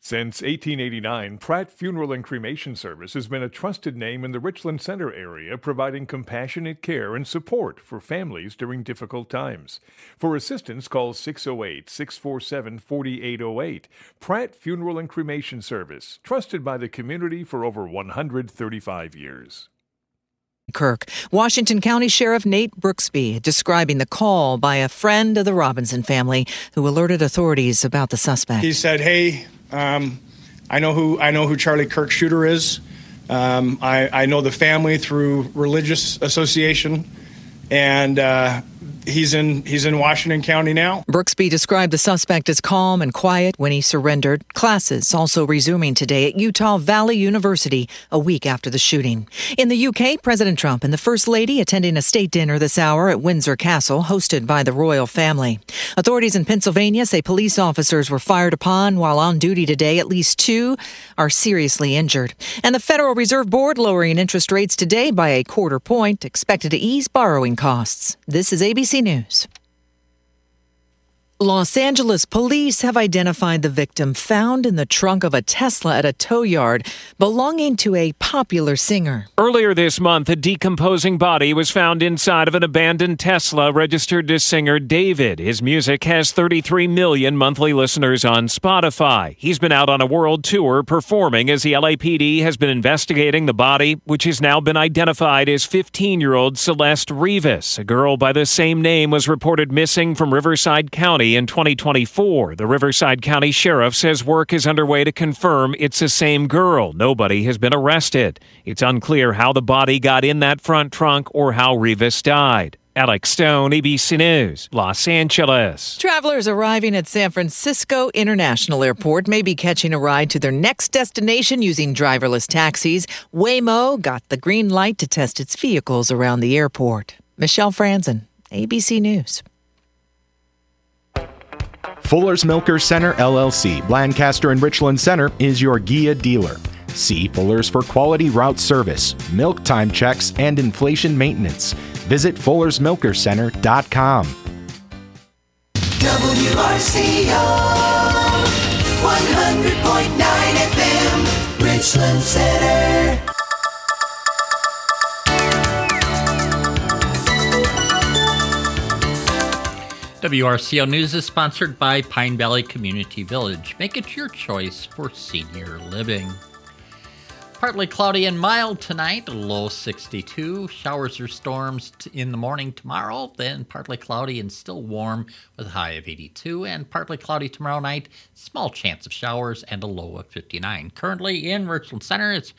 Since 1889, Pratt Funeral and Cremation Service has been a trusted name in the Richland Center area, providing compassionate care and support for families during difficult times. For assistance, call 608-647-4808. Pratt Funeral and Cremation Service, trusted by the community for over 135 years. Kirk. Washington County Sheriff Nate Brooksby describing the call by a friend of the Robinson family who alerted authorities about the suspect. He said, "Hey, I know who Charlie Kirk Shooter is. I know the family through religious association, and he's in Washington County now." Brooksby described the suspect as calm and quiet when he surrendered. Classes also resuming today at Utah Valley University a week after the shooting. In the UK, President Trump and the First Lady attending a state dinner this hour at Windsor Castle, hosted by the royal family. Authorities in Pennsylvania say police officers were fired upon while on duty today. At least 2 are seriously injured. And the Federal Reserve Board lowering interest rates today by a 1/4 point, expected to ease borrowing costs. This is ABC News. Los Angeles police have identified the victim found in the trunk of a Tesla at a tow yard belonging to a popular singer. Earlier this month, a decomposing body was found inside of an abandoned Tesla registered to singer David. His music has 33 million monthly listeners on Spotify. He's been out on a world tour performing as the LAPD has been investigating the body, which has now been identified as 15-year-old Celeste Rivas. A girl by the same name was reported missing from Riverside County in 2024. The Riverside County Sheriff says work is underway to confirm it's the same girl. Nobody has been arrested. It's unclear how the body got in that front trunk or how Rivas died. Alex Stone, ABC News, Los Angeles. Travelers arriving at San Francisco International Airport may be catching a ride to their next destination using driverless taxis. Waymo got the green light to test its vehicles around the airport. Michelle Franzen, ABC News. Fuller's Milker Center, LLC, Lancaster and Richland Center is your Gia dealer. See Fuller's for quality route service, milk time checks, and inflation maintenance. Visit fullersmilkercenter.com. WRCO 100.9 FM, Richland Center. WRCO News is sponsored by Pine Valley Community Village. Make it your choice for senior living. Partly cloudy and mild tonight, low 62. Showers or storms in the morning tomorrow, then partly cloudy and still warm with a high of 82. And partly cloudy tomorrow night, small chance of showers and a low of 59. Currently in Richland Center, it's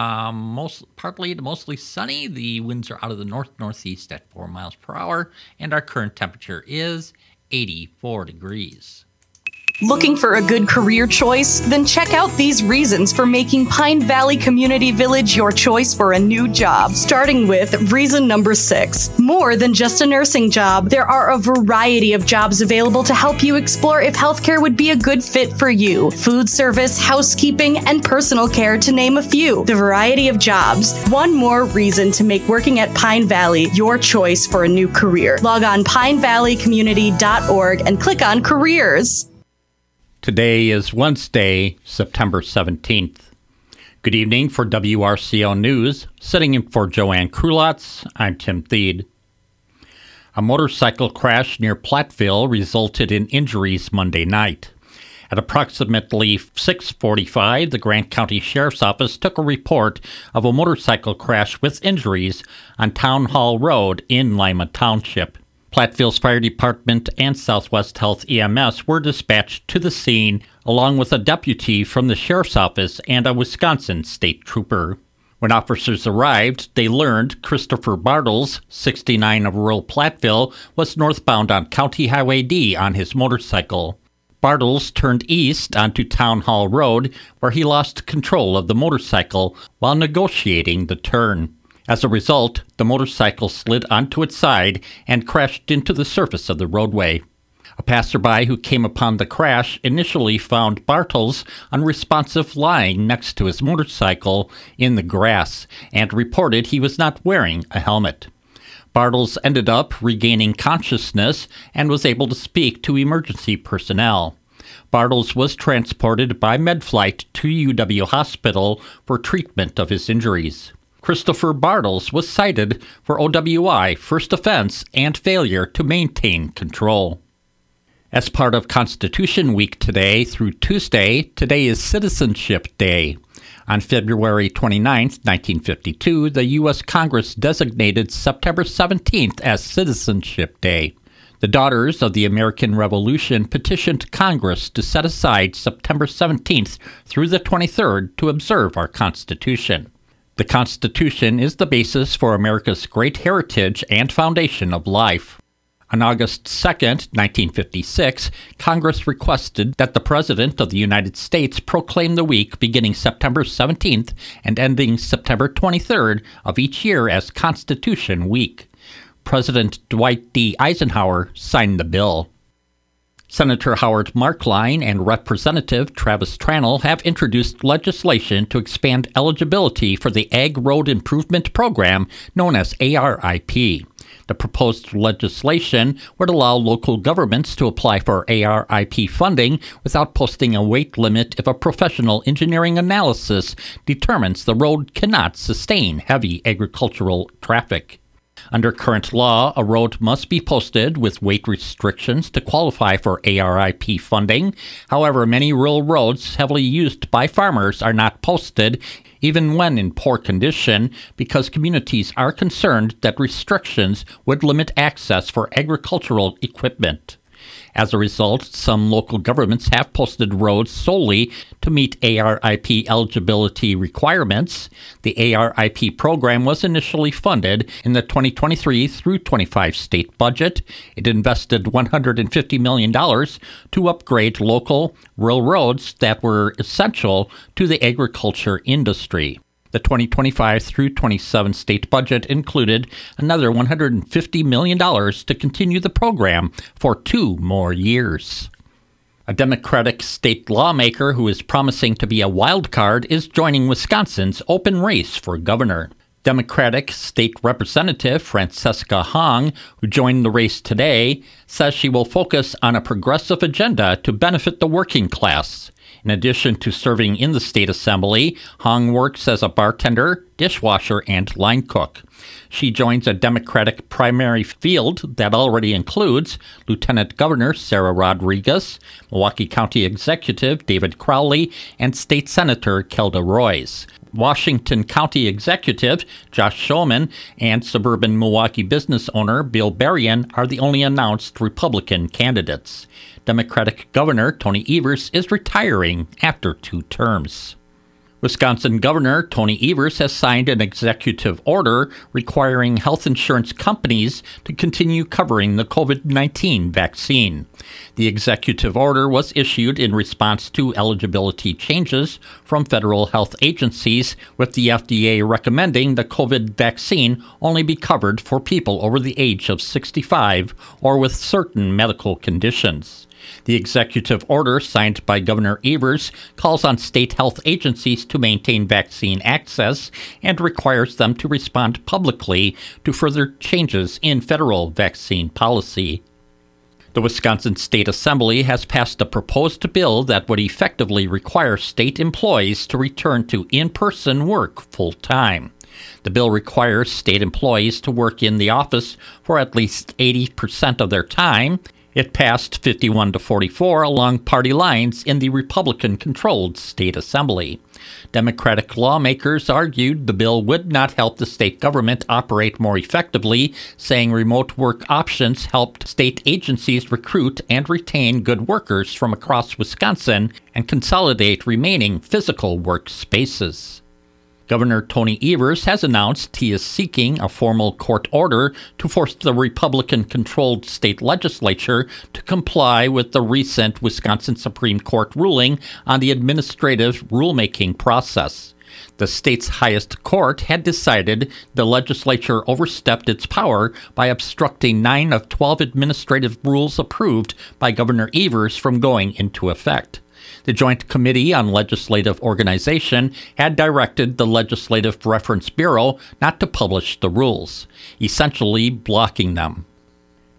partly to mostly sunny. The winds are out of the north-northeast at 4 miles per hour, and our current temperature is 84 degrees. Looking for a good career choice? Then check out these reasons for making Pine Valley Community Village your choice for a new job. Starting with reason number 6. More than just a nursing job, there are a variety of jobs available to help you explore if healthcare would be a good fit for you. Food service, housekeeping, and personal care, to name a few. The variety of jobs. One more reason to make working at Pine Valley your choice for a new career. Log on pinevalleycommunity.org and click on careers. Today is Wednesday, September 17th. Good evening for WRCO News. Sitting in for Joanne Krulotz, I'm Tim Thede. A motorcycle crash near Platteville resulted in injuries Monday night. At approximately 6:45, the Grant County Sheriff's Office took a report of a motorcycle crash with injuries on Town Hall Road in Lima Township. Platteville's Fire Department and Southwest Health EMS were dispatched to the scene, along with a deputy from the Sheriff's Office and a Wisconsin state trooper. When officers arrived, they learned Christopher Bartles, 69 of rural Platteville, was northbound on County Highway D on his motorcycle. Bartles turned east onto Town Hall Road, where he lost control of the motorcycle while negotiating the turn. As a result, the motorcycle slid onto its side and crashed into the surface of the roadway. A passerby who came upon the crash initially found Bartles unresponsive lying next to his motorcycle in the grass and reported he was not wearing a helmet. Bartles ended up regaining consciousness and was able to speak to emergency personnel. Bartles was transported by MedFlight to UW Hospital for treatment of his injuries. Christopher Bartles was cited for OWI, first offense, and failure to maintain control. As part of Constitution Week today through Tuesday, today is Citizenship Day. On February 29, 1952, the U.S. Congress designated September 17th as Citizenship Day. The Daughters of the American Revolution petitioned Congress to set aside September 17th through the 23rd to observe our Constitution. The Constitution is the basis for America's great heritage and foundation of life. On August 2, 1956, Congress requested that the President of the United States proclaim the week beginning September 17th and ending September 23rd of each year as Constitution Week. President Dwight D. Eisenhower signed the bill. Senator Howard Markline and Representative Travis Tranel have introduced legislation to expand eligibility for the Ag Road Improvement Program known as ARIP. The proposed legislation would allow local governments to apply for ARIP funding without posting a weight limit if a professional engineering analysis determines the road cannot sustain heavy agricultural traffic. Under current law, a road must be posted with weight restrictions to qualify for ARIP funding. However, many rural roads heavily used by farmers are not posted, even when in poor condition, because communities are concerned that restrictions would limit access for agricultural equipment. As a result, some local governments have posted roads solely to meet ARIP eligibility requirements. The ARIP program was initially funded in the 2023 through 25 state budget. It invested $150 million to upgrade local rural roads that were essential to the agriculture industry. The 2025 through 27 state budget included another $150 million to continue the program for 2 more years. A Democratic state lawmaker who is promising to be a wild card is joining Wisconsin's open race for governor. Democratic State Representative Francesca Hong, who joined the race today, says she will focus on a progressive agenda to benefit the working class. In addition to serving in the state assembly, Hong works as a bartender, dishwasher, and line cook. She joins a Democratic primary field that already includes Lieutenant Governor Sarah Rodriguez, Milwaukee County Executive David Crowley, and State Senator Kelda Roys. Washington County Executive Josh Shulman and suburban Milwaukee business owner Bill Berrien are the only announced Republican candidates. Democratic Governor Tony Evers is retiring after 2 terms. Wisconsin Governor Tony Evers has signed an executive order requiring health insurance companies to continue covering the COVID-19 vaccine. The executive order was issued in response to eligibility changes from federal health agencies, with the FDA recommending the COVID vaccine only be covered for people over the age of 65 or with certain medical conditions. The executive order, signed by Governor Evers, calls on state health agencies to maintain vaccine access and requires them to respond publicly to further changes in federal vaccine policy. The Wisconsin State Assembly has passed a proposed bill that would effectively require state employees to return to in-person work full-time. The bill requires state employees to work in the office for at least 80% of their time. It passed 51-44 along party lines in the Republican-controlled state assembly. Democratic lawmakers argued the bill would not help the state government operate more effectively, saying remote work options helped state agencies recruit and retain good workers from across Wisconsin and consolidate remaining physical workspaces. Governor Tony Evers has announced he is seeking a formal court order to force the Republican-controlled state legislature to comply with the recent Wisconsin Supreme Court ruling on the administrative rulemaking process. The state's highest court had decided the legislature overstepped its power by obstructing 9 of 12 administrative rules approved by Governor Evers from going into effect. The Joint Committee on Legislative Organization had directed the Legislative Reference Bureau not to publish the rules, essentially blocking them.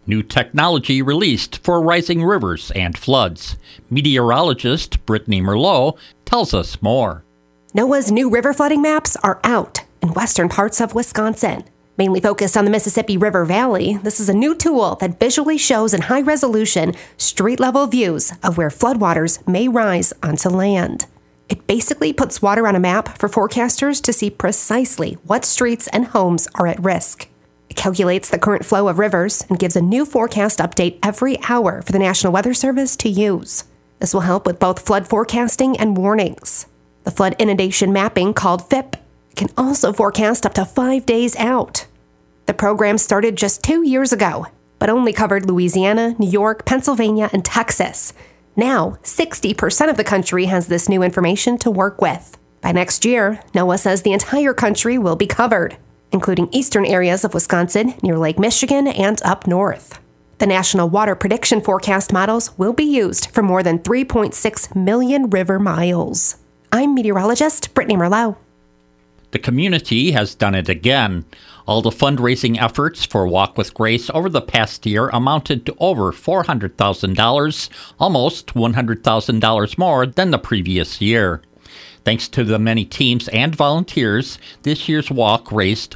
New technology released for rising rivers and floods. Meteorologist Brittany Merlot tells us more. NOAA's new river flooding maps are out in western parts of Wisconsin. Mainly focused on the Mississippi River Valley, this is a new tool that visually shows in high resolution, street-level views of where floodwaters may rise onto land. It basically puts water on a map for forecasters to see precisely what streets and homes are at risk. It calculates the current flow of rivers and gives a new forecast update every hour for the National Weather Service to use. This will help with both flood forecasting and warnings. The flood inundation mapping, called FIP, can also forecast up to 5 days out. The program started just 2 years ago, but only covered Louisiana, New York, Pennsylvania, and Texas. Now, 60% of the country has this new information to work with. By next year, NOAA says the entire country will be covered, including eastern areas of Wisconsin, near Lake Michigan, and up north. The National Water Prediction Forecast models will be used for more than 3.6 million river miles. I'm meteorologist Brittany Merlot. The community has done it again. All the fundraising efforts for Walk with Grace over the past year amounted to over $400,000, almost $100,000 more than the previous year. Thanks to the many teams and volunteers, this year's walk raised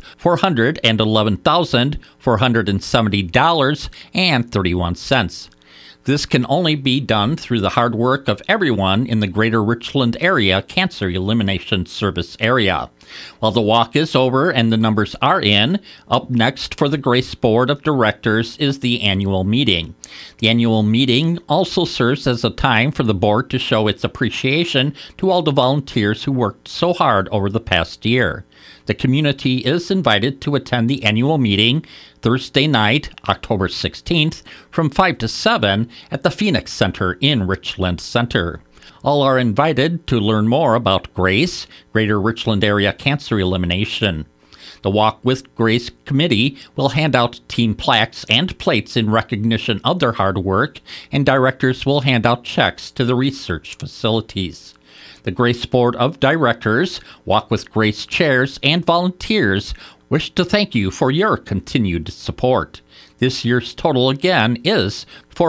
$411,470.31. This can only be done through the hard work of everyone in the Greater Richland Area Cancer Elimination Service area. While the walk is over and the numbers are in, up next for the Grace Board of Directors is the annual meeting. The annual meeting also serves as a time for the board to show its appreciation to all the volunteers who worked so hard over the past year. The community is invited to attend the annual meeting Thursday night, October 16th, from 5 to 7 at the Phoenix Center in Richland Center. All are invited to learn more about GRACE, Greater Richland Area Cancer Elimination. The Walk with Grace Committee will hand out team plaques and plates in recognition of their hard work, and directors will hand out checks to the research facilities. The Grace Board of Directors, Walk with Grace chairs, and volunteers wish to thank you for your continued support. This year's total again is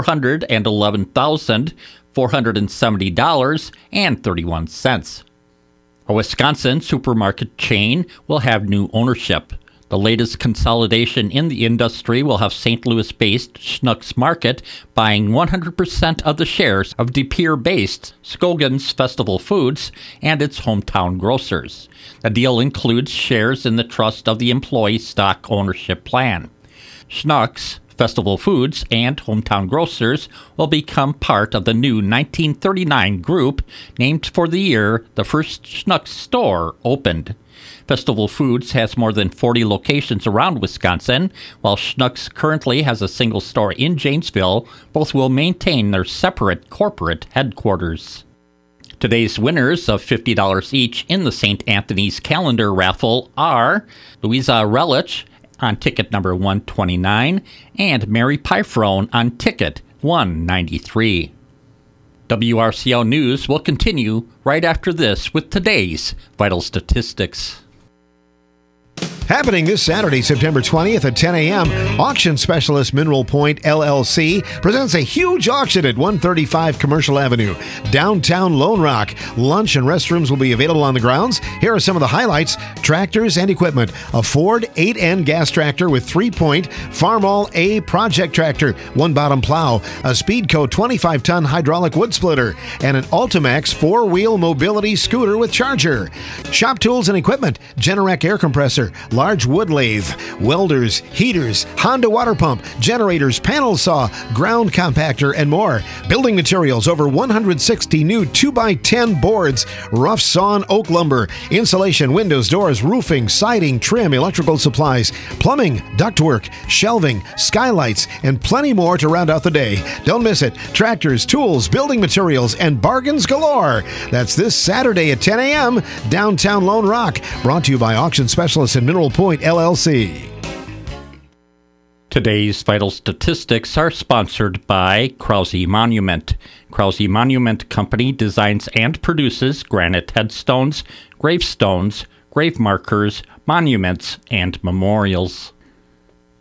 $411,470.31. A Wisconsin supermarket chain will have new ownership. The latest consolidation in the industry will have St. Louis-based Schnucks Market buying 100% of the shares of De Pere-based Scogan's Festival Foods and its hometown grocers. The deal includes shares in the trust of the employee stock ownership plan. Schnucks, Festival Foods, and Hometown Grocers will become part of the new 1939 group named for the year the first Schnucks store opened. Festival Foods has more than 40 locations around Wisconsin, while Schnucks currently has a single store in Janesville. Both will maintain their separate corporate headquarters. Today's winners of $50 each in the St. Anthony's Calendar raffle are Louisa Relich on ticket number 129 and Mary Pyfrone on ticket 193. WRCO News will continue right after this with today's vital statistics. Happening this Saturday, September 20th at 10 a.m., auction specialist Mineral Point LLC presents a huge auction at 135 Commercial Avenue, downtown Lone Rock. Lunch and restrooms will be available on the grounds. Here are some of the highlights: tractors and equipment. A Ford 8N gas tractor with 3-point Farmall A project tractor, one bottom plow, a Speedco 25-ton hydraulic wood splitter, and an Ultimax 4-wheel mobility scooter with charger. Shop tools and equipment: Generac air compressor, large wood lathe, welders, heaters, Honda water pump, generators, panel saw, ground compactor, and more. Building materials: over 160 new 2x10 boards, rough sawn oak lumber, insulation, windows, doors, roofing, siding, trim, electrical supplies, plumbing, ductwork, shelving, skylights, and plenty more to round out the day. Don't miss it. Tractors, tools, building materials, and bargains galore. That's this Saturday at 10 a.m. downtown Lone Rock. Brought to you by auction specialists in Mineral Point LLC. Today's vital statistics are sponsored by Krause Monument. Krause Monument Company designs and produces granite headstones, gravestones, grave markers, monuments, and memorials.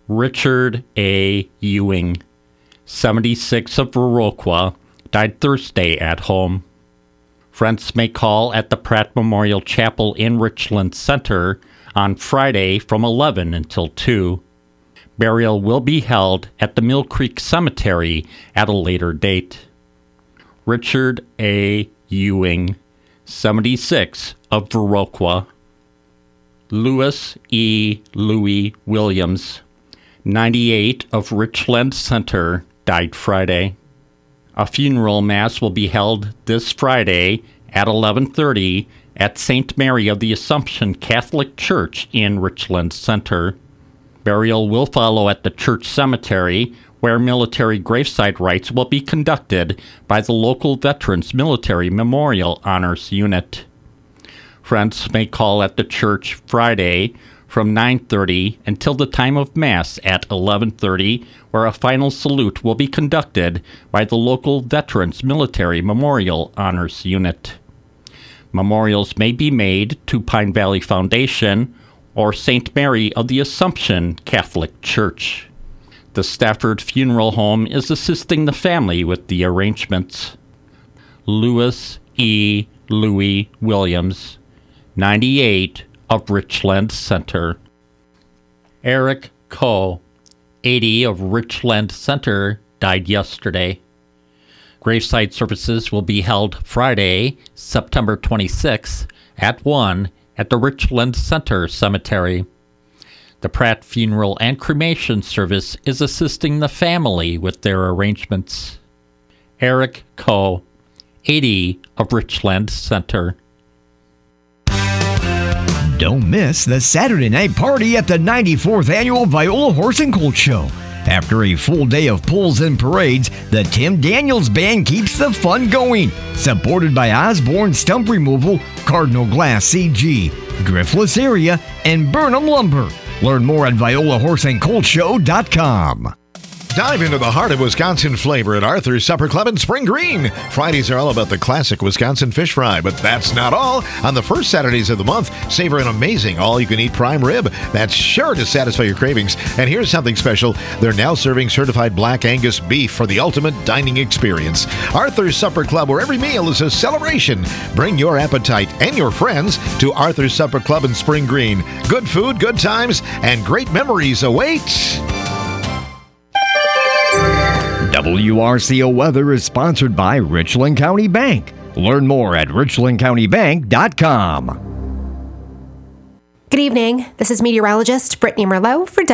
Richard A. Ewing, 76, of Viroqua, died Thursday at home. Friends may call at the Pratt Memorial Chapel in Richland Center on Friday from 11 until 2. Burial will be held at the Mill Creek Cemetery at a later date. Richard A. Ewing, 76, of Viroqua. Louis E. Louis Williams, 98, of Richland Center, died Friday. A funeral mass will be held this Friday at 11:30 at St. Mary of the Assumption Catholic Church in Richland Center. Burial will follow at the church cemetery, where military gravesite rites will be conducted by the local Veterans Military Memorial Honors Unit. Friends may call at the church Friday from 9:30 until the time of Mass at 11:30, where a final salute will be conducted by the local Veterans Military Memorial Honors Unit. Memorials may be made to Pine Valley Foundation or St. Mary of the Assumption Catholic Church. The Stafford Funeral Home is assisting the family with the arrangements. Louis E. Louis Williams, 98, of Richland Center. Eric Coe, 80, of Richland Center, died yesterday. Graveside services will be held Friday, September 26, at 1 at the Richland Center Cemetery. The Pratt Funeral and Cremation Service is assisting the family with their arrangements. Eric Coe, 80, of Richland Center. Don't miss the Saturday night party at the 94th Annual Viola Horse and Colt Show. After a full day of pulls and parades, the Tim Daniels Band keeps the fun going. Supported by Osborne Stump Removal, Cardinal Glass CG, Driftless Area, and Burnham Lumber. Learn more at violaHorseandColtShow.com. Dive into the heart of Wisconsin flavor at Arthur's Supper Club in Spring Green. Fridays are all about the classic Wisconsin fish fry, but that's not all. On the first Saturdays of the month, savor an amazing all-you-can-eat prime rib that's sure to satisfy your cravings. And here's something special. They're now serving certified Black Angus beef for the ultimate dining experience. Arthur's Supper Club, where every meal is a celebration. Bring your appetite and your friends to Arthur's Supper Club in Spring Green. Good food, good times, and great memories await. WRCO Weather is sponsored by Richland County Bank. Learn more at richlandcountybank.com. Good evening. This is meteorologist Brittany Merlot for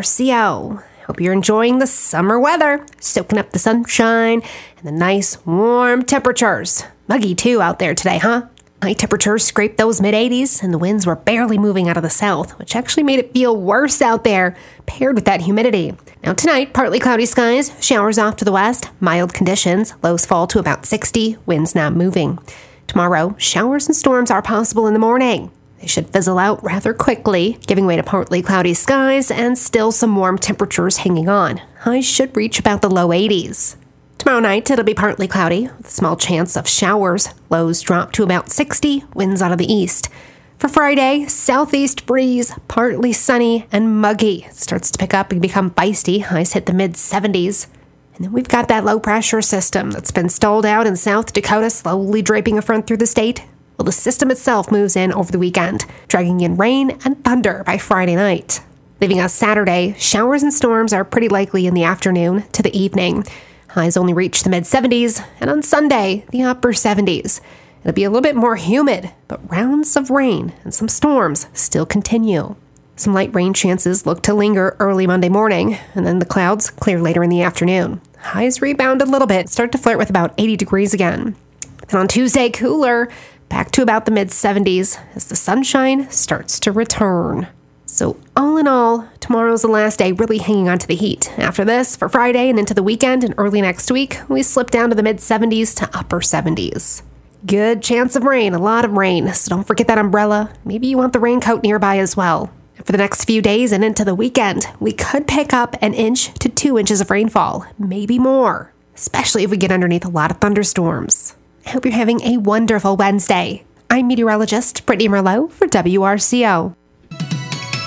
WRCO. Hope you're enjoying the summer weather, soaking up the sunshine and the nice warm temperatures. Muggy too out there today, huh? High temperatures scraped those mid-80s, and the winds were barely moving out of the south, which actually made it feel worse out there, paired with that humidity. Now tonight, partly cloudy skies, showers off to the west, mild conditions, lows fall to about 60, winds not moving. Tomorrow, showers and storms are possible in the morning. They should fizzle out rather quickly, giving way to partly cloudy skies and still some warm temperatures hanging on. Highs should reach about the low 80s. Tomorrow night, it'll be partly cloudy, with a small chance of showers. Lows drop to about 60, winds out of the east. For Friday, southeast breeze, partly sunny and muggy. It starts to pick up and become feisty. Highs hit the mid-70s. And then we've got that low-pressure system that's been stalled out in South Dakota, slowly draping a front through the state. Well, the system itself moves in over the weekend, dragging in rain and thunder by Friday night. Leaving us Saturday, showers and storms are pretty likely in the afternoon to the evening. Highs only reach the mid-70s, and on Sunday, the upper 70s. It'll be a little bit more humid, but rounds of rain and some storms still continue. Some light rain chances look to linger early Monday morning, and then the clouds clear later in the afternoon. Highs rebound a little bit, start to flirt with about 80 degrees again. And on Tuesday, cooler, back to about the mid-70s as the sunshine starts to return. So all in all, tomorrow's the last day really hanging on to the heat. After this, for Friday and into the weekend and early next week, we slip down to the mid-70s to upper 70s. Good chance of rain, a lot of rain, so don't forget that umbrella. Maybe you want the raincoat nearby as well. For the next few days and into the weekend, we could pick up 1 inch to 2 inches of rainfall, maybe more, especially if we get underneath a lot of thunderstorms. I hope you're having a wonderful Wednesday. I'm meteorologist Brittany Merlot for WRCO.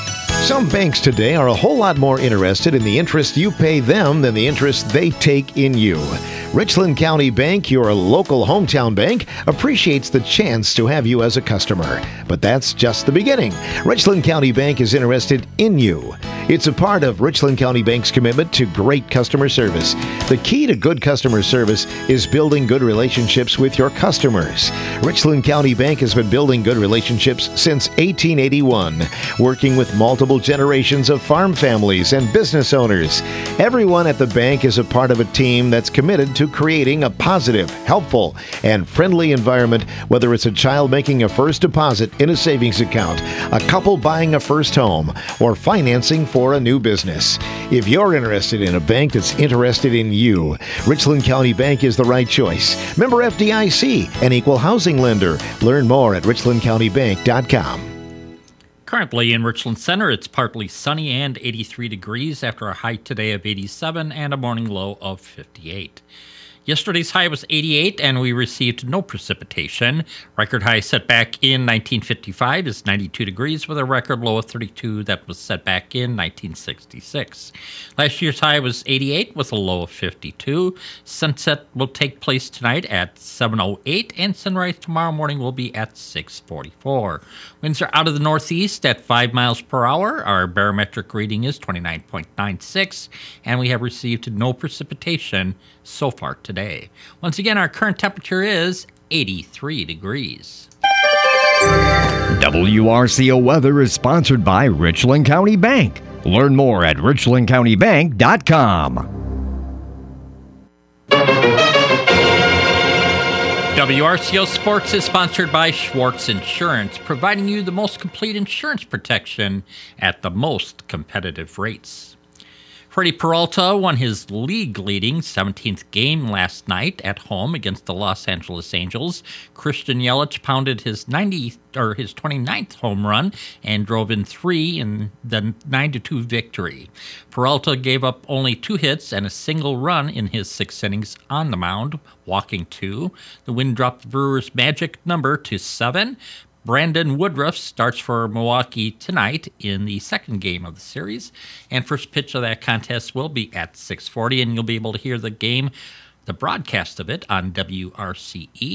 Some banks today are a whole lot more interested in the interest you pay them than the interest they take in you. Richland County Bank, your local hometown bank, appreciates the chance to have you as a customer. But that's just the beginning. Richland County Bank is interested in you. It's a part of Richland County Bank's commitment to great customer service. The key to good customer service is building good relationships with your customers. Richland County Bank has been building good relationships since 1881, working with multiple generations of farm families and business owners. Everyone at the bank is a part of a team that's committed to creating a positive, helpful, and friendly environment, whether it's a child making a first deposit in a savings account, a couple buying a first home, or financing for a new business. If you're interested in a bank that's interested in you, Richland County Bank is the right choice. Member FDIC, an equal housing lender. Learn more at richlandcountybank.com. Currently in Richland Center, it's partly sunny and 83 degrees after a high today of 87 and a morning low of 58. Yesterday's high was 88, and we received no precipitation. Record high set back in 1955 is 92 degrees with a record low of 32 that was set back in 1966. Last year's high was 88 with a low of 52. Sunset will take place tonight at 7:08, and sunrise tomorrow morning will be at 6:44. Winds are out of the northeast at 5 miles per hour. Our barometric reading is 29.96, and we have received no precipitation so far today. Once again, our current temperature is 83 degrees. WRCO weather is sponsored by Richland County Bank. Learn more at richlandcountybank.com. WRCO Sports is sponsored by Schwartz Insurance, providing you the most complete insurance protection at the most competitive rates. Freddie Peralta won his league-leading 17th game last night at home against the Los Angeles Angels. Christian Yelich pounded his 29th home run and drove in 3 in the 9-2 victory. Peralta gave up only 2 hits and a single run in his 6 innings on the mound, walking 2. The win dropped the Brewers' magic number to 7. Brandon Woodruff starts for Milwaukee tonight in the second game of the series, and first pitch of that contest will be at 6:40, and you'll be able to hear the game, the broadcast of it, on WRCE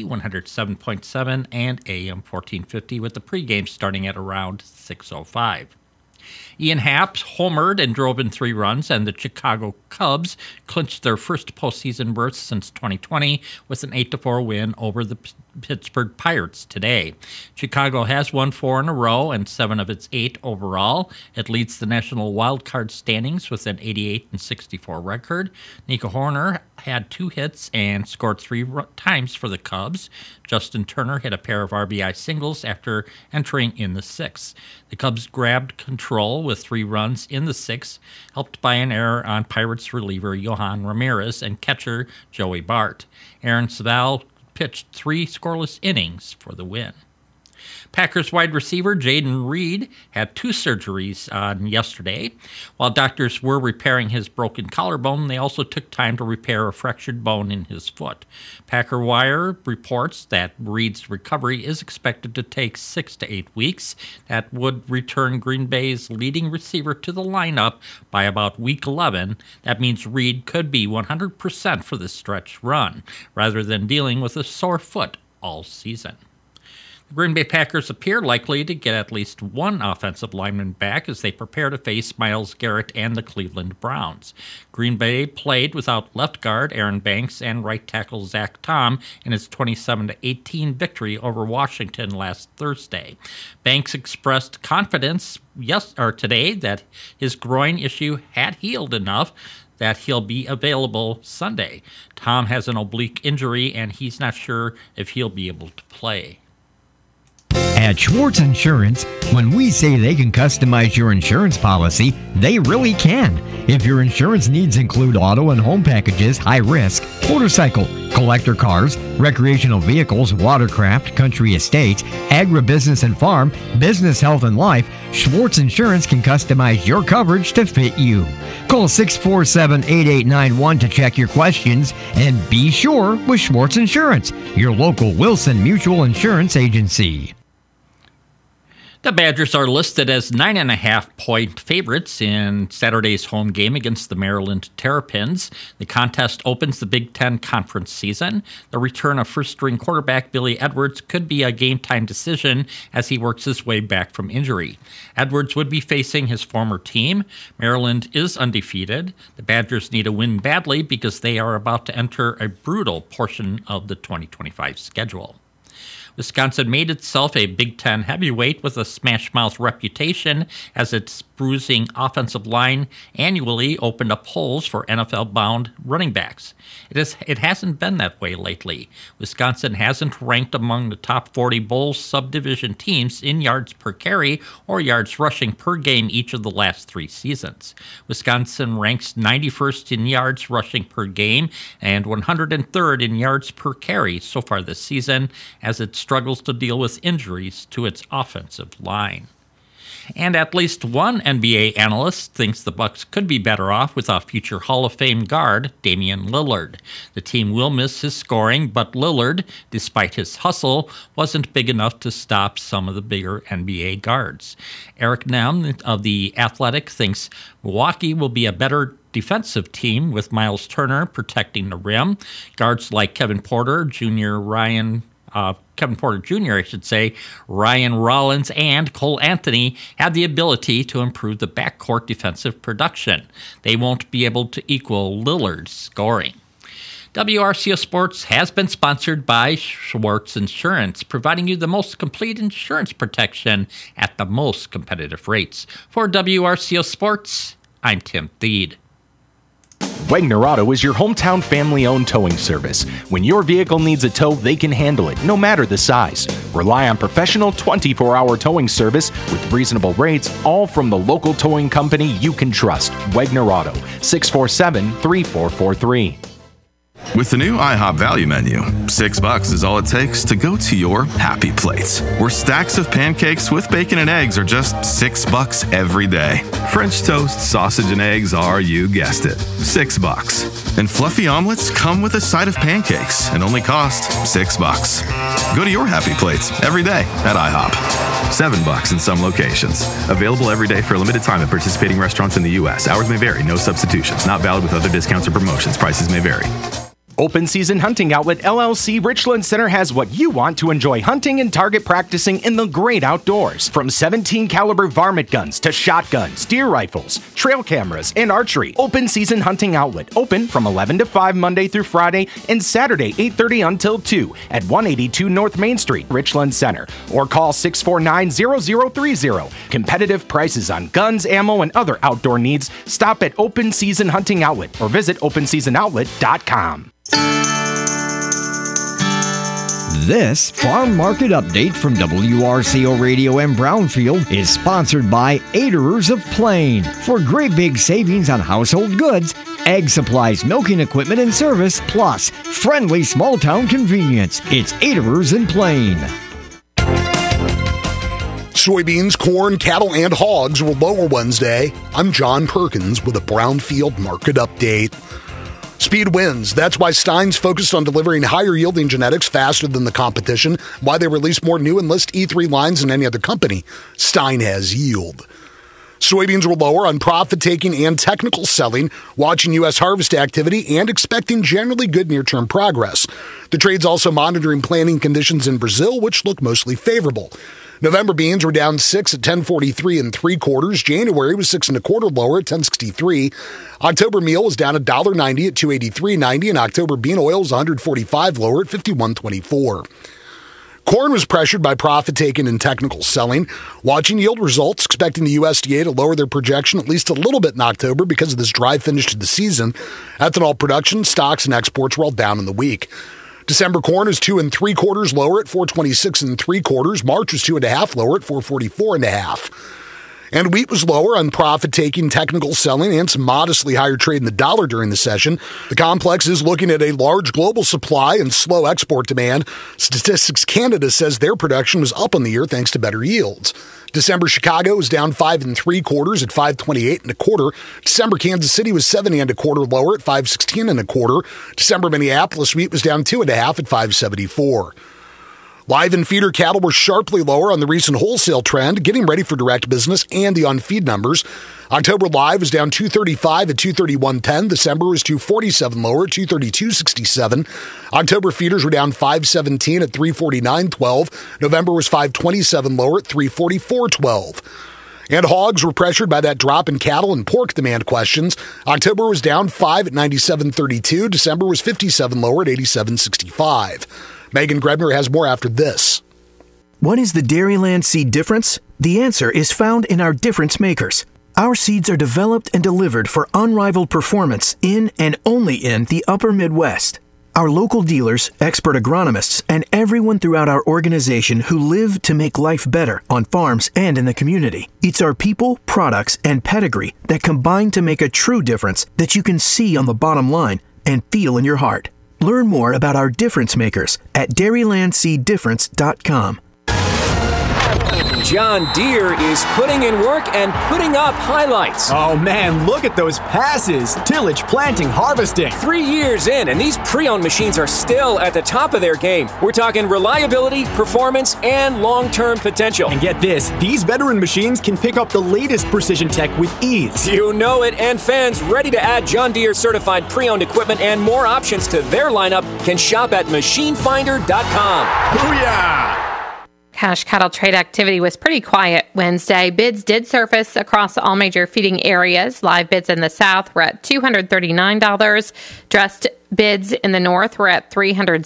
107.7 and AM 1450, with the pregame starting at around 6:05. Ian Happ homered and drove in 3 runs, and the Chicago Cubs clinched their first postseason berth since 2020 with an 8-4 win over the Pittsburgh Pirates today. Chicago has won 4 in a row and 7 of its 8 overall. It leads the National Wildcard standings with an 88-64 record. Nico Horner had 2 hits and scored 3 times for the Cubs. Justin Turner hit a pair of RBI singles after entering in the 6th. The Cubs grabbed control with 3 runs in the 6th, helped by an error on Pirates reliever Johan Ramirez and catcher Joey Bart. Aaron Saval pitched 3 scoreless innings for the win. Packers wide receiver Jaden Reed had 2 surgeries on yesterday. While doctors were repairing his broken collarbone, they also took time to repair a fractured bone in his foot. Packer Wire reports that Reed's recovery is expected to take 6 to 8 weeks. That would return Green Bay's leading receiver to the lineup by about week 11. That means Reed could be 100% for the stretch run, rather than dealing with a sore foot all season. The Green Bay Packers appear likely to get at least 1 offensive lineman back as they prepare to face Myles Garrett and the Cleveland Browns. Green Bay played without left guard Aaron Banks and right tackle Zach Tom in its 27-18 victory over Washington last Thursday. Banks expressed confidence today that his groin issue had healed enough that he'll be available Sunday. Tom has an oblique injury, and he's not sure if he'll be able to play. At Schwartz Insurance, when we say they can customize your insurance policy, they really can. If your insurance needs include auto and home packages, high risk, motorcycle, collector cars, recreational vehicles, watercraft, country estates, agribusiness and farm, business, health, and life, Schwartz Insurance can customize your coverage to fit you. Call 647-8891 to check your questions, and be sure with Schwartz Insurance, your local Wilson Mutual Insurance Agency. The Badgers are listed as 9.5-point favorites in Saturday's home game against the Maryland Terrapins. The contest opens the Big Ten Conference season. The return of first-string quarterback Billy Edwards could be a game-time decision as he works his way back from injury. Edwards would be facing his former team. Maryland is undefeated. The Badgers need a win badly because they are about to enter a brutal portion of the 2025 schedule. Wisconsin made itself a Big Ten heavyweight with a smash-mouth reputation as its bruising offensive line annually opened up holes for NFL-bound running backs. It hasn't been that way lately. Wisconsin hasn't ranked among the top 40 bowl subdivision teams in yards per carry or yards rushing per game each of the last 3 seasons. Wisconsin ranks 91st in yards rushing per game and 103rd in yards per carry so far this season as it struggles to deal with injuries to its offensive line. And at least one NBA analyst thinks the Bucks could be better off without future Hall of Fame guard Damian Lillard. The team will miss his scoring, but Lillard, despite his hustle, wasn't big enough to stop some of the bigger NBA guards. Eric Nehm of The Athletic thinks Milwaukee will be a better defensive team with Miles Turner protecting the rim. Guards like Kevin Porter Jr., Ryan Rollins, and Cole Anthony have the ability to improve the backcourt defensive production. They won't be able to equal Lillard's scoring. WRCO Sports has been sponsored by Schwartz Insurance, providing you the most complete insurance protection at the most competitive rates. For WRCO Sports, I'm Tim Thede. Wegner Auto is your hometown family-owned towing service. When your vehicle needs a tow, they can handle it, no matter the size. Rely on professional 24-hour towing service with reasonable rates, all from the local towing company you can trust. Wegner Auto, 647-3443. With the new IHOP value menu, $6 is all it takes to go to your happy place, where stacks of pancakes with bacon and eggs are just $6 every day. French toast, sausage, and eggs are, you guessed it, $6. And fluffy omelets come with a side of pancakes and only cost $6. Go to your happy plates every day at IHOP. $7 in some locations. Available every day for a limited time at participating restaurants in the U.S. Hours may vary. No substitutions. Not valid with other discounts or promotions. Prices may vary. Open Season Hunting Outlet LLC Richland Center has what you want to enjoy hunting and target practicing in the great outdoors. From 17 caliber varmint guns to shotguns, deer rifles, trail cameras, and archery. Open Season Hunting Outlet, open from 11 to 5 Monday through Friday and Saturday 8:30 until 2 at 182 North Main Street, Richland Center, or call 649-0030. Competitive prices on guns, ammo, and other outdoor needs. Stop at Open Season Hunting Outlet or visit openseasonoutlet.com. This Farm Market Update from WRCO Radio and Brownfield is sponsored by Aderers of Plain. For great big savings on household goods, egg supplies, milking equipment, and service, plus friendly small-town convenience. It's Aderers in Plain. Soybeans, corn, cattle, and hogs were lower Wednesday. I'm John Perkins with a Brownfield Market Update. Speed wins. That's why Stein's focused on delivering higher yielding genetics faster than the competition, why they release more new Enlist E3 lines than any other company. Stein has yield. Soybeans were lower on profit-taking and technical selling, watching U.S. harvest activity and expecting generally good near-term progress. The trade's also monitoring planting conditions in Brazil, which look mostly favorable. November beans were down 6 at 10.43 3/4. January was 6 1/4 lower at 10.63. October meal was down $1.90 at 283.90, and October bean oil was 145 lower at 51.24. Corn was pressured by profit-taking and technical selling. Watching yield results, expecting the USDA to lower their projection at least a little bit in October because of this dry finish to the season. Ethanol production, stocks, and exports were all down in the week. December corn is 2 3/4 lower at 426 3/4. March was 2 1/2 lower at 444 1/2. And wheat was lower on profit-taking, technical selling, and some modestly higher trade in the dollar during the session. The complex is looking at a large global supply and slow export demand. Statistics Canada says their production was up on the year thanks to better yields. December Chicago was down 5 3/4 at 528 1/4. December Kansas City was 7 1/4 lower at 516 1/4. December Minneapolis wheat was down 2 1/2 at 574. Live and feeder cattle were sharply lower on the recent wholesale trend, getting ready for direct business and the on-feed numbers. October live was down 235 at 231.10. December was 247 lower at 232.67. October feeders were down 517 at 349.12. November was 527 lower at 344.12. And hogs were pressured by that drop in cattle and pork demand questions. October was down 5 at 97.32. December was 57 lower at 87.65. Megan Grebner has more after this. What is the Dairyland seed difference? The answer is found in our difference makers. Our seeds are developed and delivered for unrivaled performance in and only in the upper Midwest. Our local dealers, expert agronomists, and everyone throughout our organization who live to make life better on farms and in the community. It's our people, products, and pedigree that combine to make a true difference that you can see on the bottom line and feel in your heart. Learn more about our difference makers at dairylandseeddifference.com. John Deere is putting in work and putting up highlights. Oh man, look at those passes. Tillage, planting, harvesting. 3 years in, and these pre-owned machines are still at the top of their game. We're talking reliability, performance, and long-term potential. And get this, these veteran machines can pick up the latest precision tech with ease. You know it, and fans ready to add John Deere certified pre-owned equipment and more options to their lineup can shop at machinefinder.com. Booyah! Cash cattle trade activity was pretty quiet Wednesday. Bids did surface across all major feeding areas. Live bids in the south were at $239. Dressed bids in the north were at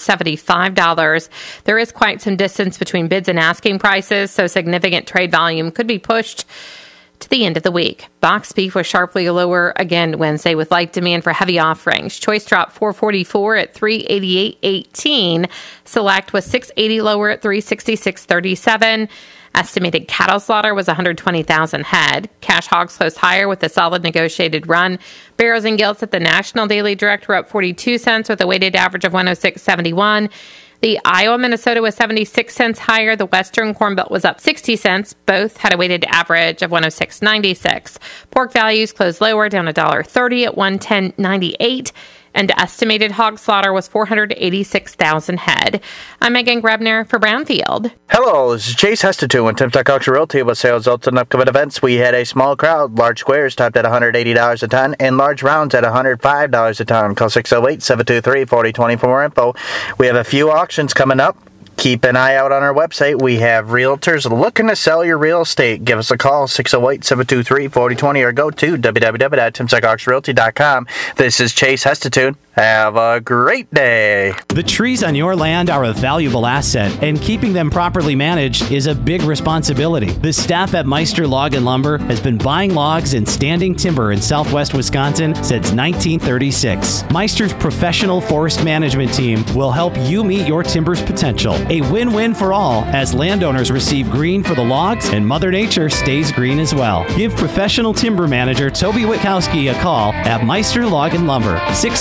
$375. There is quite some distance between bids and asking prices, so significant trade volume could be pushed to the end of the week. Box beef was sharply lower again Wednesday with light demand for heavy offerings. Choice dropped $4.44 at $388.18. Select was $6.80 lower at $366.37. Estimated cattle slaughter was 120,000 head. Cash hogs closed higher with a solid negotiated run. Barrows and gilts at the National Daily Direct were up 42 cents with a weighted average of 106.71. The Iowa, Minnesota was 76 cents higher. The Western Corn Belt was up 60 cents. Both had a weighted average of 106.96. Pork values closed lower, down $1.30 at 110.98. And estimated hog slaughter was 486,000 head. I'm Megan Grebner for Brownfield. Hello, this is Chase Hestatune with Timstock Auction Realty with sales results and upcoming events. We had a small crowd, large squares topped at $180 a ton, and large rounds at $105 a ton. Call 608-723-4020 for more info. We have a few auctions coming up. Keep an eye out on our website. We have realtors looking to sell your real estate. Give us a call, 608-723-4020, or go to www.timstockauctionrealty.com. This is Chase Hestatune. Have a great day. The trees on your land are a valuable asset, and keeping them properly managed is a big responsibility. The staff at Meister Log and Lumber has been buying logs and standing timber in southwest Wisconsin since 1936. Meister's professional forest management team will help you meet your timber's potential. A win-win for all, as landowners receive green for the logs and Mother Nature stays green as well. Give professional timber manager Toby Witkowski a call at Meister Log and Lumber,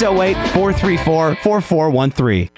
608-434-4413.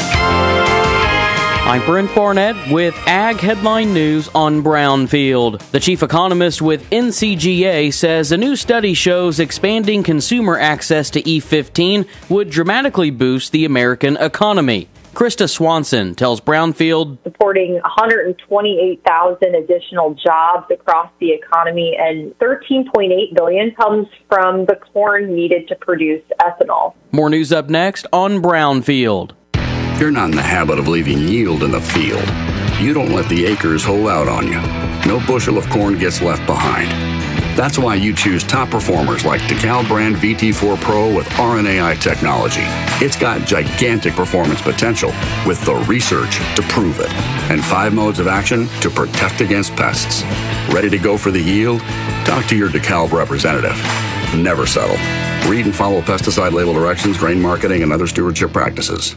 I'm Brent Barnett with Ag Headline News on Brownfield. The chief economist with NCGA says a new study shows expanding consumer access to E15 would dramatically boost the American economy. Krista Swanson tells Brownfield, supporting 128,000 additional jobs across the economy, and $13.8 billion comes from the corn needed to produce ethanol. More news up next on Brownfield. You're not in the habit of leaving yield in the field. You don't let the acres hold out on you. No bushel of corn gets left behind. That's why you choose top performers like DeKalb brand VT4 Pro with RNAi technology. It's got gigantic performance potential with the research to prove it, and 5 modes of action to protect against pests. Ready to go for the yield? Talk to your DeKalb representative. Never settle. Read and follow pesticide label directions, grain marketing, and other stewardship practices.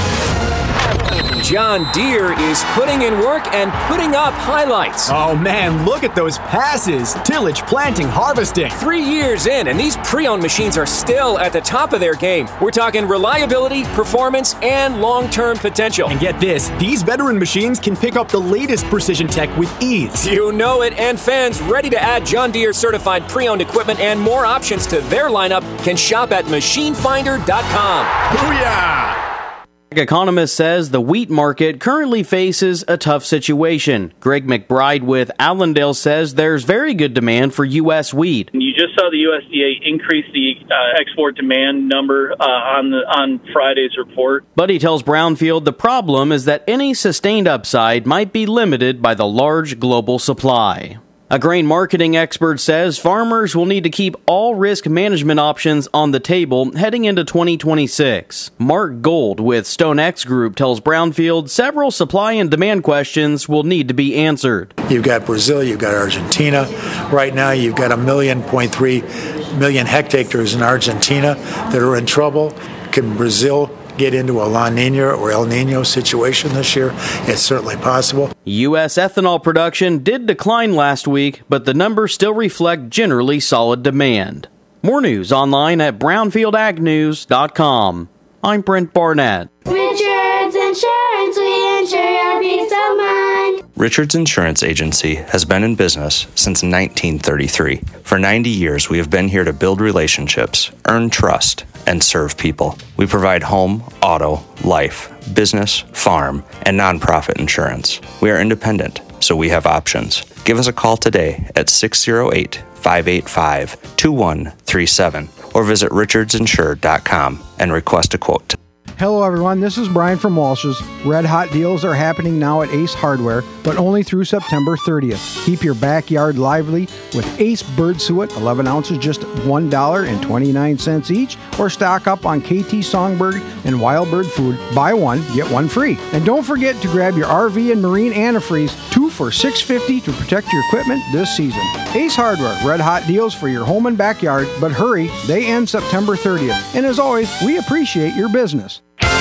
John Deere is putting in work and putting up highlights. Oh man, look at those passes. Tillage, planting, harvesting. 3 years in, and these pre-owned machines are still at the top of their game. We're talking reliability, performance, and long-term potential. And get this, these veteran machines can pick up the latest precision tech with ease. You know it, and fans ready to add John Deere certified pre-owned equipment and more options to their lineup can shop at machinefinder.com. Booyah! Ag economist says the wheat market currently faces a tough situation. Greg McBride with Allendale says there's very good demand for U.S. wheat. You just saw the USDA increase the export demand number on Friday's report. But he tells Brownfield the problem is that any sustained upside might be limited by the large global supply. A grain marketing expert says farmers will need to keep all risk management options on the table heading into 2026. Mark Gold with StoneX Group tells Brownfield several supply and demand questions will need to be answered. You've got Brazil, you've got Argentina. Right now you've got 1.3 million hectares in Argentina that are in trouble. Can Brazil get into a La Nina or El Nino situation this year? It's certainly possible. U.S. ethanol production did decline last week, but the numbers still reflect generally solid demand. More news online at brownfieldagnews.com. I'm Brent Barnett. Richards Insurance, we insure your peace of mind. Richards Insurance Agency has been in business since 1933. For 90 years, we have been here to build relationships, earn trust, and serve people. We provide home, auto, life, business, farm, and nonprofit insurance. We are independent, so we have options. Give us a call today at 608-585-2137 or visit richardsinsure.com and request a quote. Hello everyone, this is Brian from Walsh's. Red hot deals are happening now at Ace Hardware, but only through September 30th. Keep your backyard lively with Ace Bird Suet, 11 ounces, just $1.29 each, or stock up on KT Songbird and Wild Bird food. Buy one, get one free. And don't forget to grab your RV and marine antifreeze, 2 for $6.50 to protect your equipment this season. Ace Hardware, red hot deals for your home and backyard, but hurry, they end September 30th. And as always, we appreciate your business.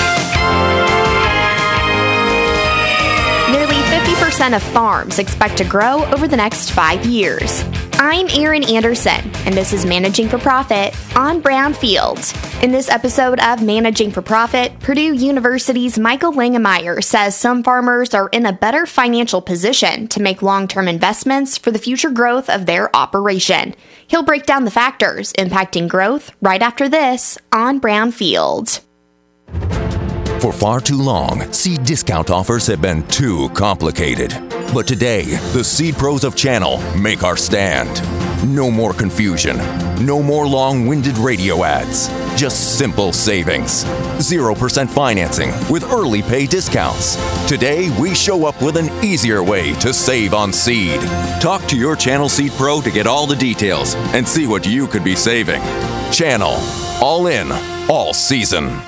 Nearly 50% of farms expect to grow over the next 5 years. I'm Erin Anderson, and this is Managing for Profit on Brownfield. In this episode of Managing for Profit, Purdue University's Michael Langemeyer says some farmers are in a better financial position to make long-term investments for the future growth of their operation. He'll break down the factors impacting growth right after this on Brownfield. For far too long, seed discount offers have been too complicated. But today, the Seed Pros of Channel make our stand. No more confusion. No more long-winded radio ads. Just simple savings. 0% financing with early pay discounts. Today, we show up with an easier way to save on seed. Talk to your Channel Seed Pro to get all the details and see what you could be saving. Channel. All in. All season.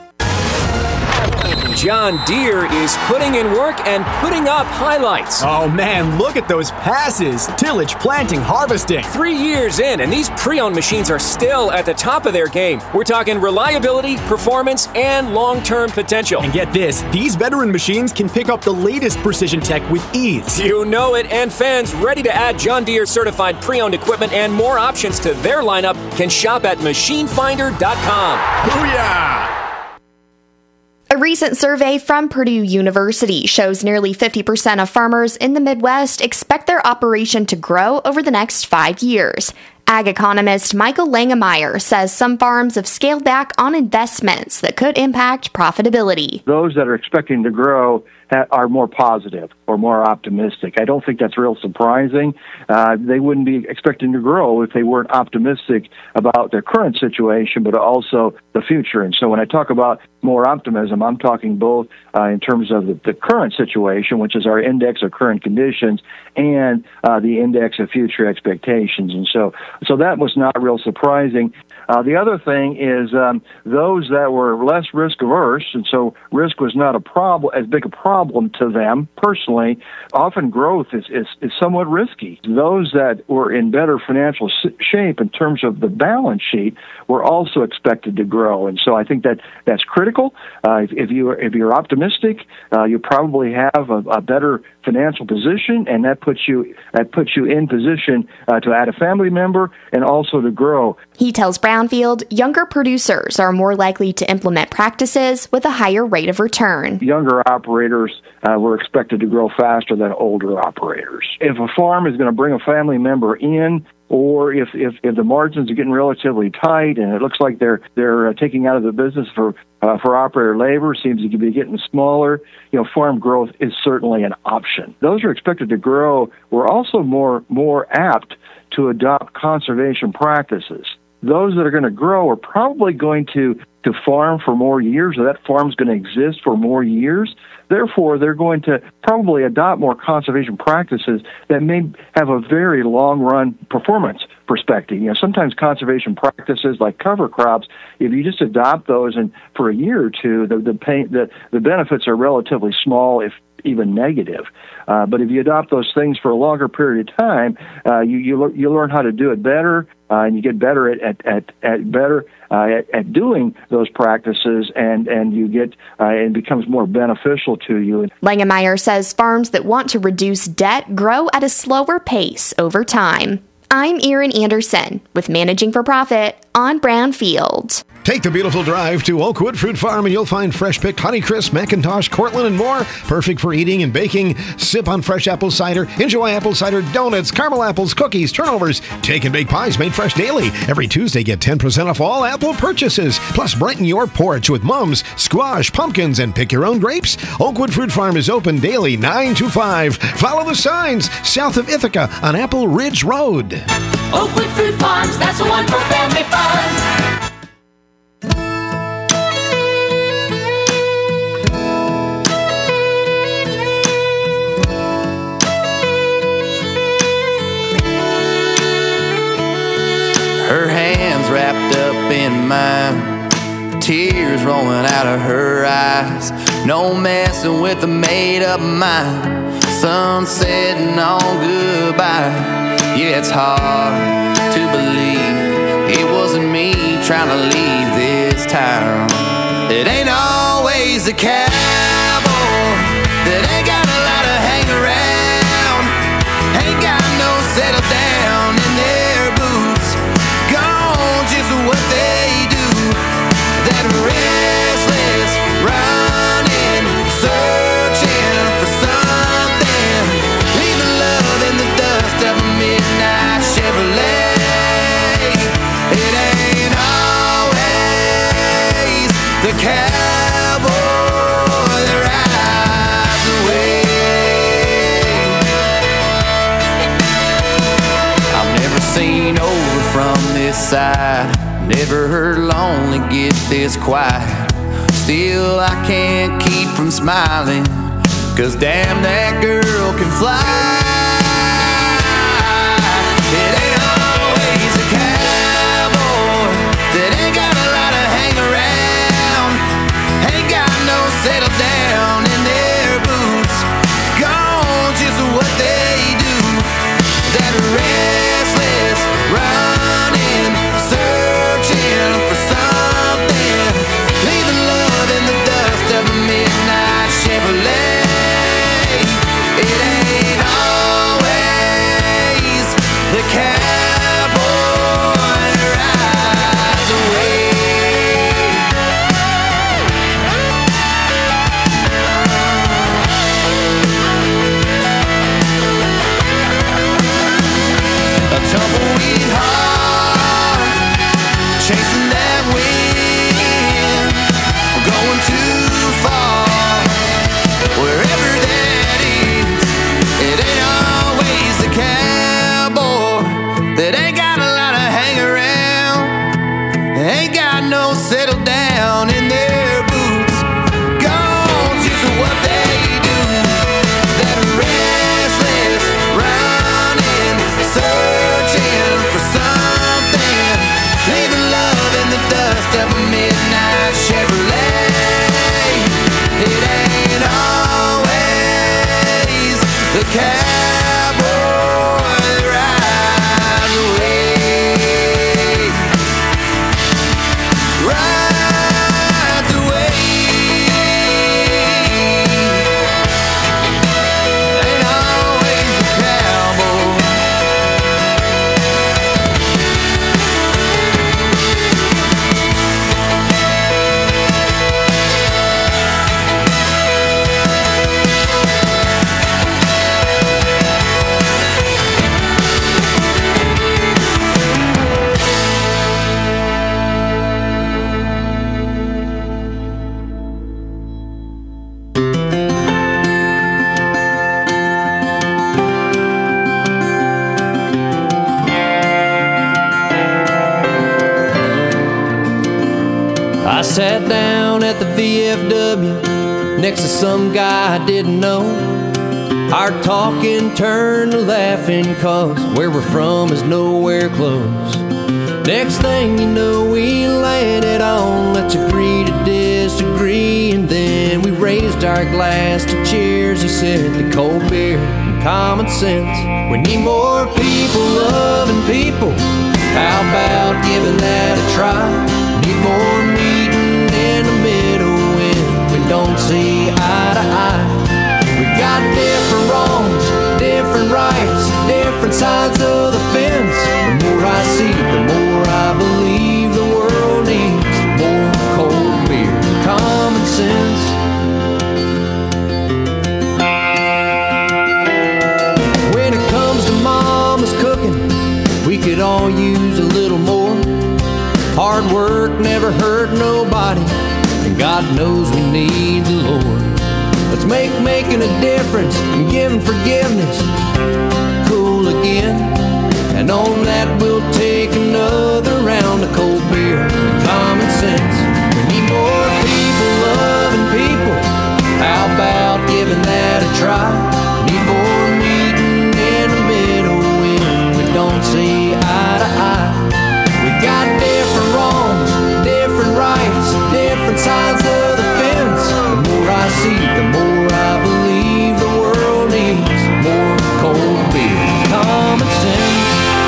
John Deere is putting in work and putting up highlights. Oh man, look at those passes. Tillage, planting, harvesting. 3 years in, and these pre-owned machines are still at the top of their game. We're talking reliability, performance, and long-term potential. And get this, these veteran machines can pick up the latest precision tech with ease. You know it, and fans ready to add John Deere certified pre-owned equipment and more options to their lineup can shop at machinefinder.com. Booyah! A recent survey from Purdue University shows nearly 50% of farmers in the Midwest expect their operation to grow over the next 5 years. Ag economist Michael Langemeyer says some farms have scaled back on investments that could impact profitability. Those that are expecting to grow are more positive or more optimistic. I don't think that's real surprising. They wouldn't be expecting to grow if they weren't optimistic about their current situation, but also the future. And so when I talk about more optimism, I'm talking both in terms of the current situation, which is our index of current conditions, and the index of future expectations. And so that was not real surprising. The other thing is those that were less risk averse, and so risk was not as big a problem to them personally. Often growth is somewhat risky. Those that were in better financial shape in terms of the balance sheet were also expected to grow, and so I think that's critical. If you're optimistic, you probably have a better financial position, and that puts you in position to add a family member and also to grow. He tells Brownfield younger producers are more likely to implement practices with a higher rate of return. Younger operators operators were expected to grow faster than older operators. If a farm is going to bring a family member in, or if the margins are getting relatively tight and it looks like they're taking out of the business for operator labor, seems to be getting smaller, farm growth is certainly an option. Those are expected to grow. We're also more apt to adopt conservation practices. Those that are going to grow are probably going to farm for more years, or that farm's going to exist for more years. Therefore, they're going to probably adopt more conservation practices that may have a very long-run performance perspective. Sometimes conservation practices like cover crops, if you just adopt those and for a year or two, the benefits are relatively small, if even negative. But if you adopt those things for a longer period of time, you learn how to do it better, and you get better at doing those practices, and you get it becomes more beneficial to you. Langemeyer says farms that want to reduce debt grow at a slower pace over time. I'm Erin Anderson with Managing for Profit on Brownfield. Take the beautiful drive to Oakwood Fruit Farm and you'll find fresh-picked Honeycrisp, McIntosh, Cortland, and more. Perfect for eating and baking. Sip on fresh apple cider. Enjoy apple cider donuts, caramel apples, cookies, turnovers. Take and bake pies made fresh daily. Every Tuesday, get 10% off all apple purchases. Plus, brighten your porch with mums, squash, pumpkins, and pick your own grapes. Oakwood Fruit Farm is open daily 9 to 5. Follow the signs south of Ithaca on Apple Ridge Road. Oakwood Fruit Farms, that's the one for family fun. Her hands wrapped up in mine, tears rolling out of her eyes. No messing with a made-up mind. Sun setting on goodbye. Yeah, it's hard to believe it wasn't me trying to leave this town. It ain't always the cowboy that ain't got a lot of hang around, ain't got no settle down in their boots, gone just what they do. That restless running, searching for something, leaving love in the dust of a midnight Chevrolet. It ain't always the cowboy that rides away. I've never seen over from this side, never heard lonely get this quiet. Still I can't keep from smiling, 'cause damn, that girl can fly. It ain't always a cowboy that ain't got a lot of hang around, ain't got no settle down in their boots, gone just what they do. That restless running, searching for something, leaving love in the dust of a midnight Chevrolet. It ain't all sat down at the VFW next to some guy I didn't know. Our talking turned to laughing, cause where we're from is nowhere close. Next thing you know, we landed on let's agree to disagree, and then we raised our glass to cheers. He said to cold beer and common sense. We need more people loving people. How about giving that a try? Need more meeting in the middle when we don't see eye to eye. We got different wrongs, different rights, different sides of the fence. The more I see, the more I believe the world needs more cold beer and common sense. When it comes to mama's cooking, we could all use a little more. Hard work never hurt nobody, and God knows we need the Lord. Let's make making a difference and giving forgiveness cool again. And on that we'll take another round of cold beer and common sense. We need more people loving people. How about giving that a try? Need more meeting in the middle when we don't see eye to eye. We got different wrongs, different rights, different sides of the fence. The more I see, the more I believe the world needs more cold beer, common sense.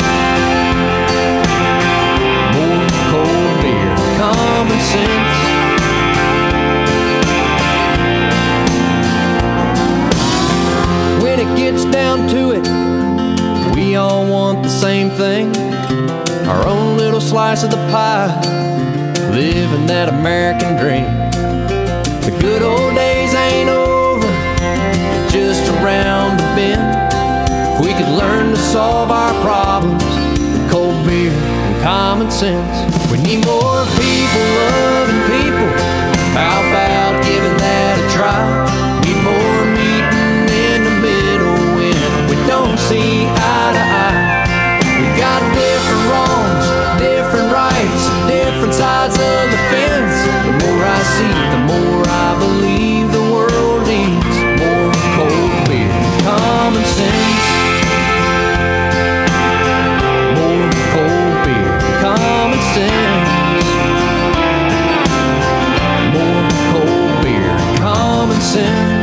More cold beer, common sense. When it gets down to it, we all want the same thing. Our own little slice of the pie, living that American dream. The good old days ain't over, just around the bend. If we could learn to solve our problems with cold beer and common sense. We need more people loving people. How about giving that a try? Need more meeting in the middle when we don't see eye to eye. We got different wrongs, different rights, different sides of the fence. The more I see, the more I believe the world needs more cold beer, common sense. More cold beer, common sense. More cold beer, common sense.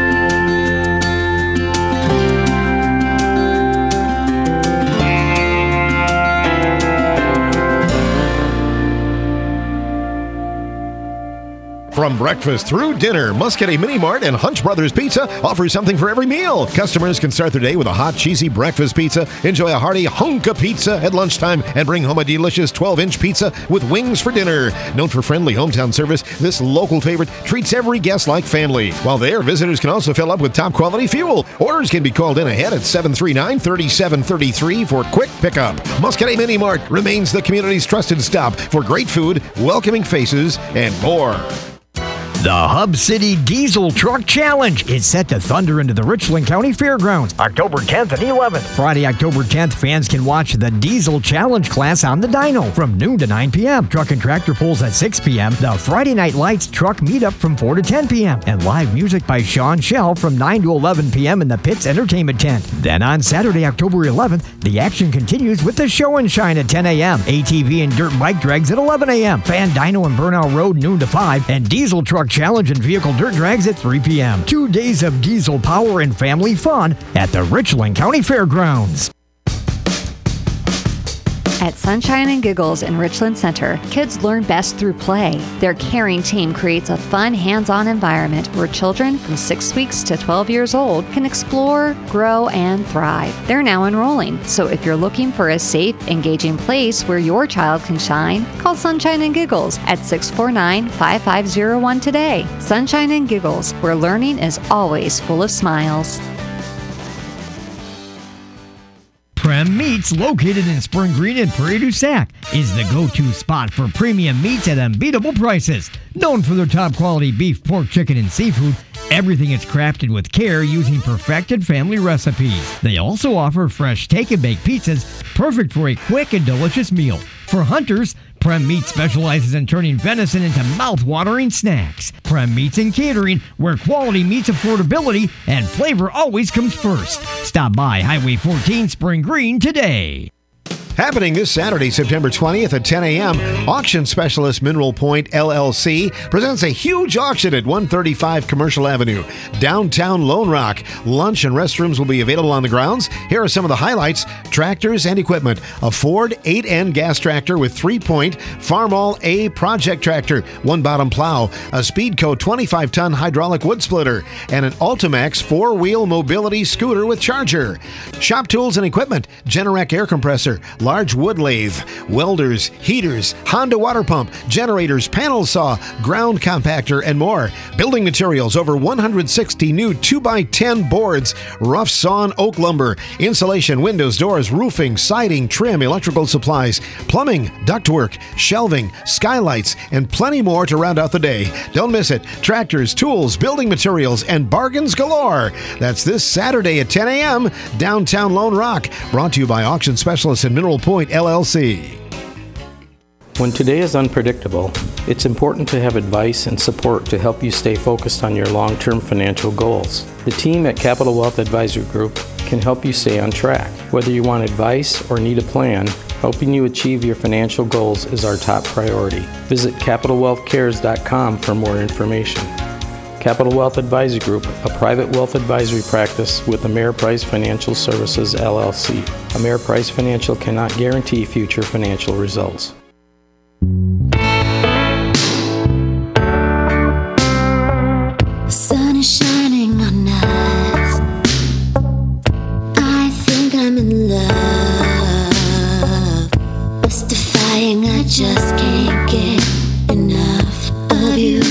From breakfast through dinner, Muscatine Mini Mart and Hunch Brothers Pizza offer something for every meal. Customers can start their day with a hot, cheesy breakfast pizza, enjoy a hearty hunk of pizza at lunchtime, and bring home a delicious 12-inch pizza with wings for dinner. Known for friendly hometown service, this local favorite treats every guest like family. While there, visitors can also fill up with top-quality fuel. Orders can be called in ahead at 739-3733 for quick pickup. Muscatine Mini Mart remains the community's trusted stop for great food, welcoming faces, and more. The Hub City Diesel Truck Challenge is set to thunder into the Richland County Fairgrounds October 10th and 11th. Friday, October 10th, fans can watch the Diesel Challenge class on the dyno from noon to 9 p.m. Truck and tractor pulls at 6 p.m. The Friday Night Lights truck meetup from 4 to 10 p.m. And live music by Sean Shell from 9 to 11 p.m. in the Pitts Entertainment Tent. Then on Saturday, October 11th, the action continues with the Show and Shine at 10 a.m. ATV and dirt bike drags at 11 a.m. Fan Dyno and Burnout Road noon to 5. And Diesel Truck Challenge and vehicle dirt drags at 3 p.m. 2 days of diesel power and family fun at the Richland County Fairgrounds. At Sunshine and Giggles in Richland Center, kids learn best through play. Their caring team creates a fun, hands-on environment where children from 6 weeks to 12 years old can explore, grow, and thrive. They're now enrolling, so if you're looking for a safe, engaging place where your child can shine, call Sunshine and Giggles at 649-5501 today. Sunshine and Giggles, where learning is always full of smiles. Prem Meats, located in Spring Green and Prairie du Sac, is the go-to spot for premium meats at unbeatable prices. Known for their top-quality beef, pork, chicken, and seafood, everything is crafted with care using perfected family recipes. They also offer fresh take-and-bake pizzas, perfect for a quick and delicious meal. For hunters, Prem Meat specializes in turning venison into mouth-watering snacks. Prem Meats and Catering, where quality meets affordability and flavor always comes first. Stop by Highway 14 Spring Green today. Happening this Saturday, September 20th at 10 a.m., auction specialist Mineral Point LLC presents a huge auction at 135 Commercial Avenue, downtown Lone Rock. Lunch and restrooms will be available on the grounds. Here are some of the highlights: tractors and equipment. A Ford 8N gas tractor with 3-point Farmall A project tractor, one bottom plow, a Speedco 25-ton hydraulic wood splitter, and an Ultimax 4-wheel mobility scooter with charger. Shop tools and equipment: Generac air compressor, large wood lathe, welders, heaters, Honda water pump, generators, panel saw, ground compactor, and more. Building materials: over 160 new 2x10 boards, rough sawn oak lumber, insulation, windows, doors, roofing, siding, trim, electrical supplies, plumbing, ductwork, shelving, skylights, and plenty more to round out the day. Don't miss it. Tractors, tools, building materials, and bargains galore. That's this Saturday at 10 a.m. downtown Lone Rock. Brought to you by auction specialists in Mineral Point LLC. When today is unpredictable, it's important to have advice and support to help you stay focused on your long-term financial goals. The team at Capital Wealth Advisory Group can help you stay on track. Whether you want advice or need a plan, helping you achieve your financial goals is our top priority. Visit CapitalWealthCares.com for more information. Capital Wealth Advisory Group, a private wealth advisory practice with Ameriprise Financial Services, LLC. Ameriprise Financial cannot guarantee future financial results. Sun is shining on us. I think I'm in love. Mystifying, I just can't get enough of you.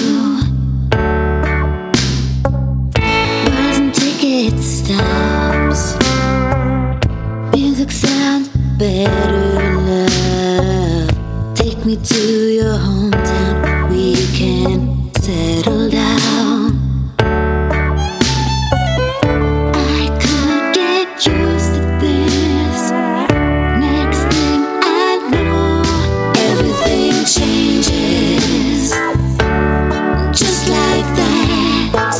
Stops. Music sounds better in love. Take me to your hometown. We can settle down. I could get used to this. Next thing I know, everything changes. Just like that.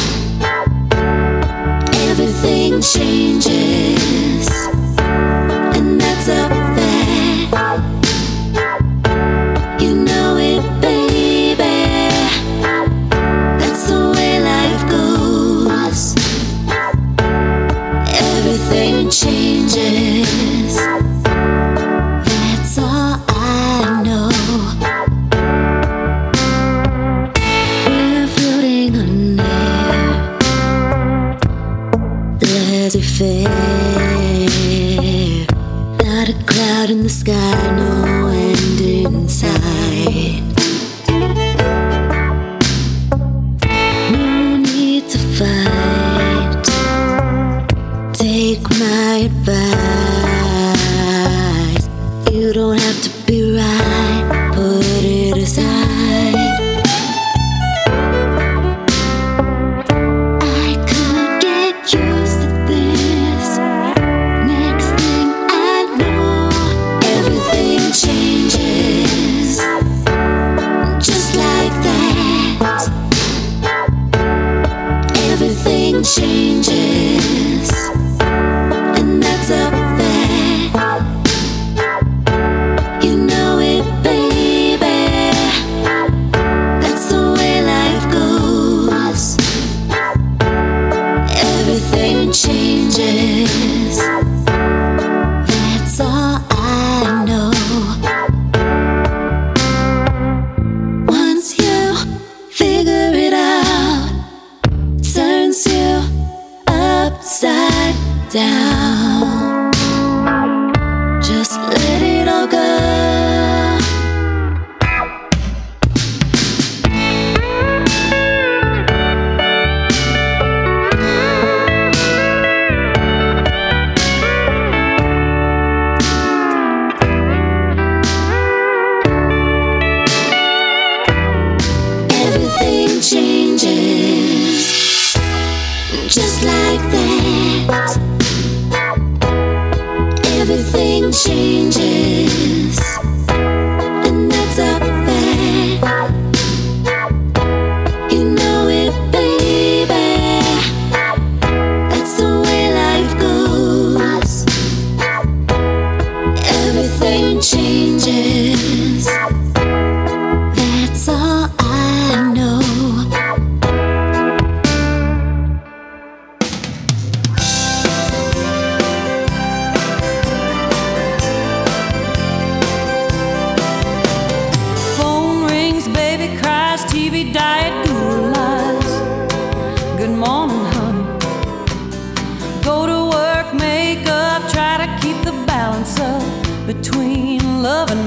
Everything changes, and that's a fact. You know it, baby. That's the way life goes. Everything changes. That's all I know. We're floating on air. Laissez-faire. Not a cloud in the sky, no end in sight. No need to fight. Take my advice. You don't have to be right. Put it aside. Changes, and that's a fact. You know it, baby. That's the way life goes. Everything changes. That's all I know. Once you figure it out, turns you upside down. Just let it all go. Everything changes. Just like that. Everything changes.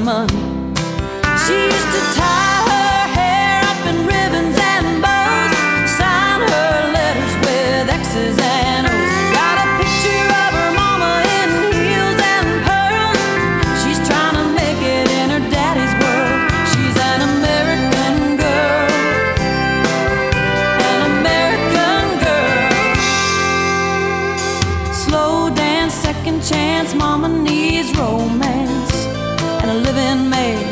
money. She used to tie her hair up in ribbons and bows, sign her letters with X's and O's. Got a picture of her mama in heels and pearls. She's trying to make it in her daddy's world. She's an American girl, an American girl. Slow dance, second chance, mama needs romance and a living maid.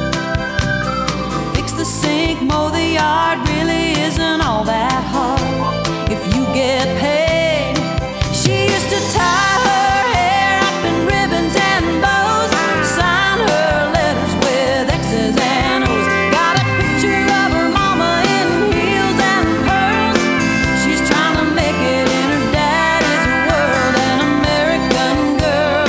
Fix the sink, mow the yard, really isn't all that hard if you get paid. She used to tie her hair up in ribbons and bows, sign her letters with X's and O's. Got a picture of her mama in heels and pearls. She's trying to make it in her daddy's world. An American girl,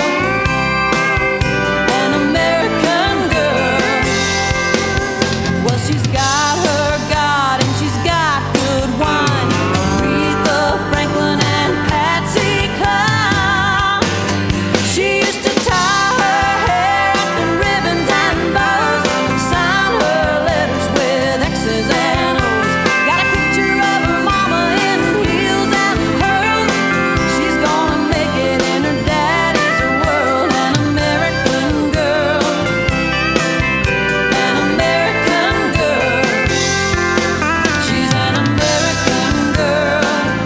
an American girl. Well, she's got her God and she's got good wine. Aretha Franklin and Patsy Cline. She used to tie her hair up in ribbons and bows, sign her letters with X's and O's. Got a picture of her mama in heels and pearls. She's gonna make it in her daddy's world. An American girl, an American girl. She's an American girl.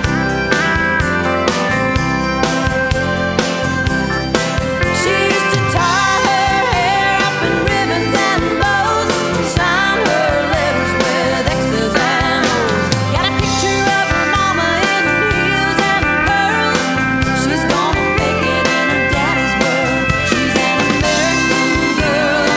She used to tie her hair up in ribbons and bows, sign her letters with X's and O's. Got a picture of her mama in heels and pearls. She's gonna make it in her daddy's world. She's an American girl,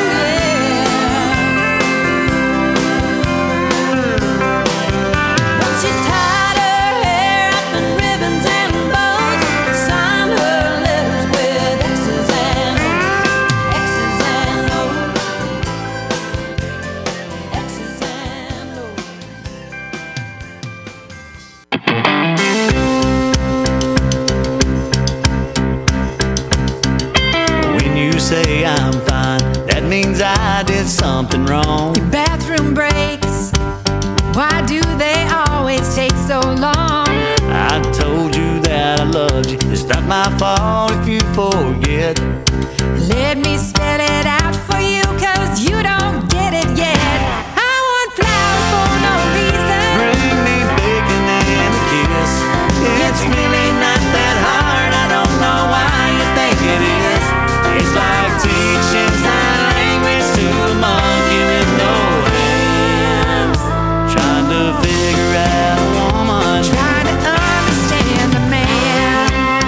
When she tied her hair up in ribbons and bows, signed her letters with X's and O's, X's and O's, X's and O's. When you say I'm fine, that means I did something wrong. Bathroom breaks, why do they always take so long? I told you that I loved you. It's not my fault if you forget. Let me spell it out for you, 'cause you don't get it yet. I want flowers for no reason. Bring me bacon and a kiss. It's really not that hard. I don't know why you think it is. It's like teaching sign language to a monkey with no hands. Trying to figure out a woman. Trying to understand a man.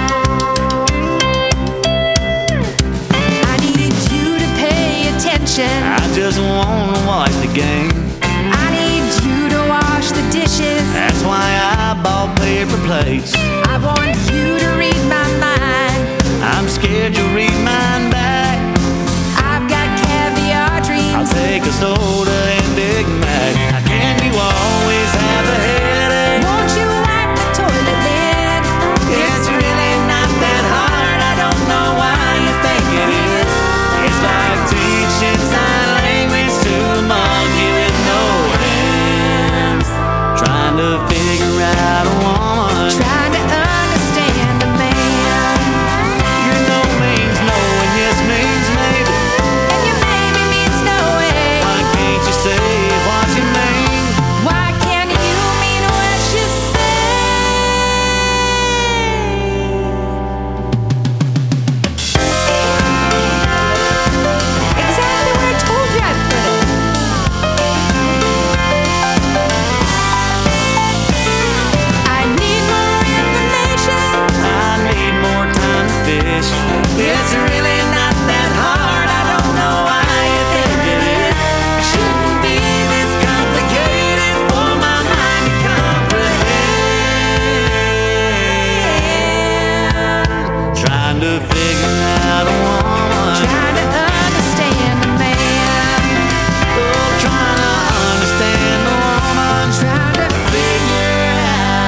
I need you to pay attention. I just wanna watch the game. I need you to wash the dishes. That's why I bought paper plates. I want you to read my mind. I'm scared you'll read mine back. I've got caviar dreams. I'll take a soda and Big Mac. How can you always have a headache? Won't you wipe the toilet lid? It's really not that hard. I don't know why you think it is. It's like teaching sign language to a monkey with no hands. Trying to figure out a woman. Trying to understand a man. Your no means no and yes means maybe. And your maybe means no way. Why can't you say what you mean? Why can't you mean what you say? Exactly where I told you I'd put it. I need more information. I need more time to fish. It's really not that hard. I don't know why you think it is. It shouldn't be this complicated for my mind to comprehend. Trying to figure out a woman. Trying to understand a man. Oh, trying to understand a woman. Trying to figure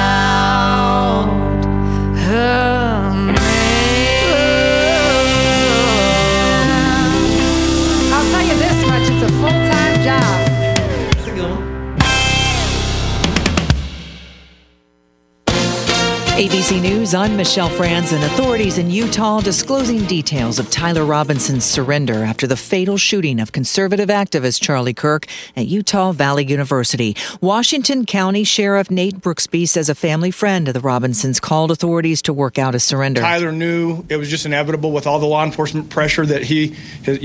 out a man. ABC News, I'm Michelle Franzen. Authorities in Utah disclosing details of Tyler Robinson's surrender after the fatal shooting of conservative activist Charlie Kirk at Utah Valley University. Washington County Sheriff Nate Brooksby says a family friend of the Robinsons called authorities to work out a surrender. Tyler knew it was just inevitable with all the law enforcement pressure that he